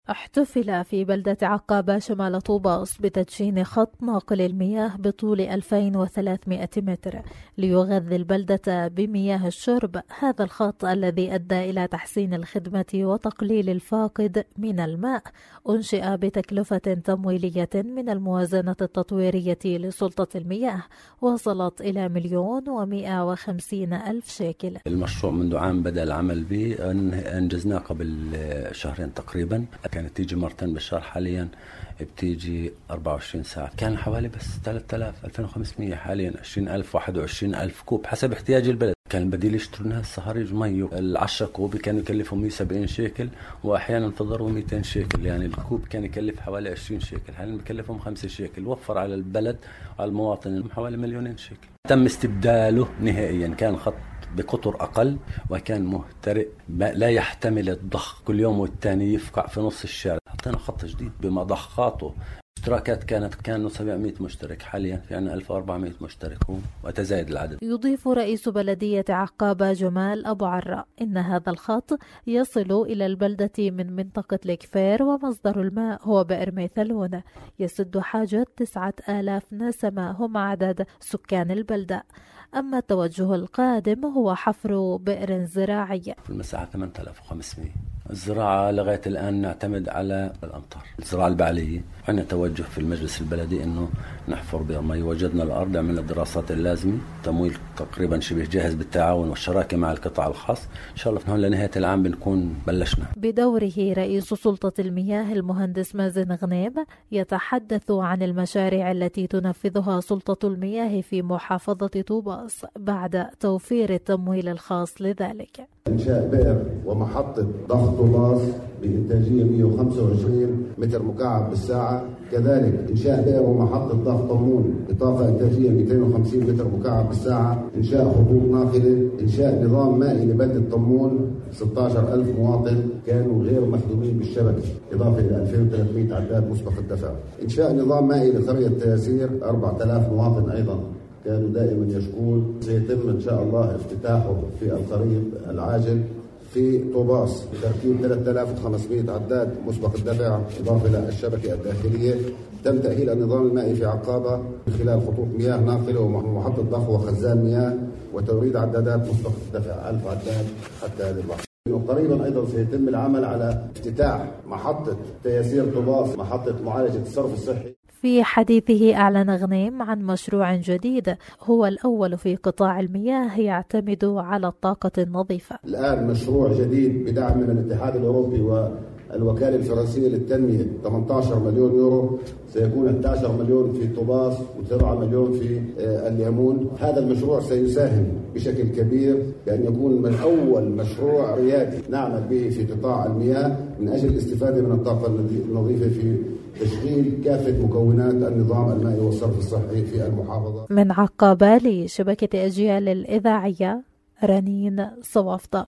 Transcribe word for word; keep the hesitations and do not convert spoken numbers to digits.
احتفل في بلدة عقابة شمال طوباس بتدشين خط ناقل المياه بطول ألفين وثلاثمئة متر ليغذي البلدة بمياه الشرب. هذا الخط الذي أدى إلى تحسين الخدمة وتقليل الفاقد من الماء أنشئ بتكلفة تمويلية من الموازنة التطويرية لسلطة المياه وصلت إلى مليون ومئة وخمسين ألف شيكل. المشروع منذ عام بدأ العمل به، أنجزناه قبل شهرين تقريبا. كانت تيجي مرتين بالشهر، حاليا بتيجي أربعة وعشرين ساعة. كان حوالي بس ثلاثة آلاف ألفين وخمسمئة، حاليا عشرين ألف واحد وعشرين ألف كوب حسب احتياج البلد. كان بديل يشتروا ناس صهاريج مي، العشرة كوب كانوا يكلفوا مئة وسبعين شيكل واحيانا انتظروا مئتين شيكل، يعني الكوب كان يكلف حوالي عشرين شيكل، حاليا بكلفهم خمسة شيكل. وفر على البلد وعلى المواطن حوالي مليونين شيكل. تم استبداله نهائيا، كان خط بقطر أقل وكان مهترئ لا يحتمل الضخ، كل يوم والتاني يفقع في نص الشارع. حطينا خط جديد بمضخاته. اشتراكات كانت كانوا سبعمئة مشترك، حاليا في عندنا ألف وأربعمئة مشترك وتزايد العدد. يضيف رئيس بلدية عقابة جمال أبو عراء إن هذا الخط يصل إلى البلدة من منطقة الكفير، ومصدر الماء هو بئر ميثلون يسد حاجة تسعة آلاف نسمة هم عدد سكان البلدة. أما التوجه القادم هو حفر بئر زراعي في المساحة ثمانية آلاف وخمسمئة. الزراعة لغاية الآن نعتمد على الأمطار، الزراعة البعلية. عندنا توجه في المجلس البلدي إنه نحفر بئر مي. وجدنا الأرض، عملنا الدراسات اللازمة، تمويل تقريبا شبه جاهز بالتعاون والشراكة مع القطاع الخاص. إن شاء الله هون لنهاية العام بنكون بلشنا. بدوره رئيس سلطة المياه المهندس مازن غنيم يتحدث عن المشاريع التي تنفذها سلطة المياه في محافظة طوباس بعد توفير التمويل الخاص لذلك. إنشاء بئر ومحطة ضغط طوباس بإنتاجية مئة وخمسة وعشرين متر مكعب بالساعة. كذلك إنشاء بئر ومحطة ضغط طمون بطاقة إنتاجية مئتين وخمسين متر مكعب بالساعة. إنشاء خطوط ناقلة. إنشاء نظام مائي لبلدة طمون. ستة عشر ألف مواطن كانوا غير مخدومين بالشبكة، إضافة إلى ألفين وثلاثمئة عداد مسبق الدفع. إنشاء نظام مائي لقرية تياسير، أربعة آلاف مواطن أيضا كانوا دائما يشكون. سيتم إن شاء الله افتتاحه في القريب العاجل في طوباس بتركيب ثلاثة آلاف وخمسمئة عداد مسبق الدفع، إضافة إلى الشبكة الداخلية. تم تأهيل النظام المائي في عقابة من خلال خطوط مياه ناقلة ومحطة ضخ وخزان مياه وتوريد عدادات مسبق الدفع ألف عداد حتى هذه اللحظة. وقريبا ايضا سيتم العمل على افتتاح محطة تياسير طوباس، محطة معالجة الصرف الصحي. في حديثه أعلن غنيم عن مشروع جديد هو الأول في قطاع المياه يعتمد على الطاقة النظيفة. الآن مشروع جديد بدعم من الاتحاد الأوروبي والوكالة الفرنسية للتنمية، ثمانية عشر مليون يورو، سيكون إحدى عشر مليون في طوباس وسبعة مليون في اليمون. هذا المشروع سيساهم بشكل كبير بأن يكون من أول مشروع ريادي نعمل به في قطاع المياه من أجل الاستفادة من الطاقة النظيفة في تشغيل كافة مكونات النظام المائي والصرف الصحي في المحافظة. من عقابة لشبكة أجيال الإذاعية، رنين صوافطة.